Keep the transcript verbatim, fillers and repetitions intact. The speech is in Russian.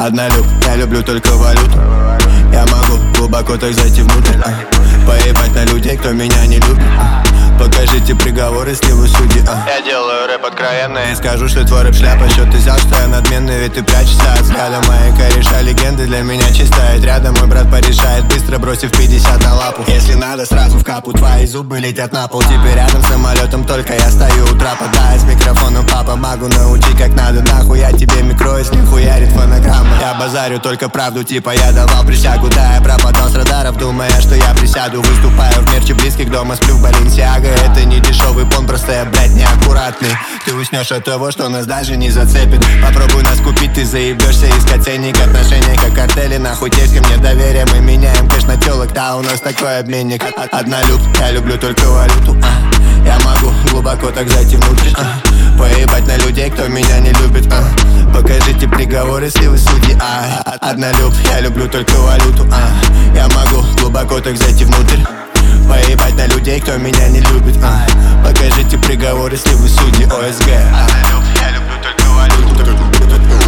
Однолюб, я люблю только валюту. Я могу глубоко так зайти внутрь, а. Поебать на людей, кто меня не любит, а. Покажите приговор, если вы судьи, а. Я делаю рэп откровенно и скажу, что твой рэп шляпа. Что ты взял, что я надменный, ведь ты прячешься от взгляда. Мои кореша легенды для меня чистая рядом. Мой брат порешает, быстро бросив пятьдесят на лапу. Если надо, сразу в капу, твои зубы летят на пол. Теперь рядом с самолетом, только я стою у трапа. Да, с микрофоном папа, могу научить как надо. Нахуй я тебе микро, если хуярит фонограмма. Я базарю только правду, типа я давал присягу. Да, я пропадал с радаров, думая, что я присяду. Выступаю в мерче близких, дома сплю в Баленсиаго. Это не дешевый пон, просто я, блядь, неаккуратный. Ты уснешь от того, что нас даже не зацепит. Попробуй нас купить, ты заебешься искать ценник. Отношения как картели, нахуй тесть ко мне доверие. Мы меняем кэш на телок, да, у нас такой обменник. Однолюб, я люблю только валюту, а. Я могу глубоко так зайти внутрь, а. Поебать на людей, кто меня не любит, а. Покажите приговор, если вы судьи, а. Однолюб, я люблю только валюту, а. Я могу глубоко так зайти внутрь. Поебать на людей, кто меня не любит, а. Покажите приговор, если вы судьи, ОСГ. Однолюб, я люблю только валюту.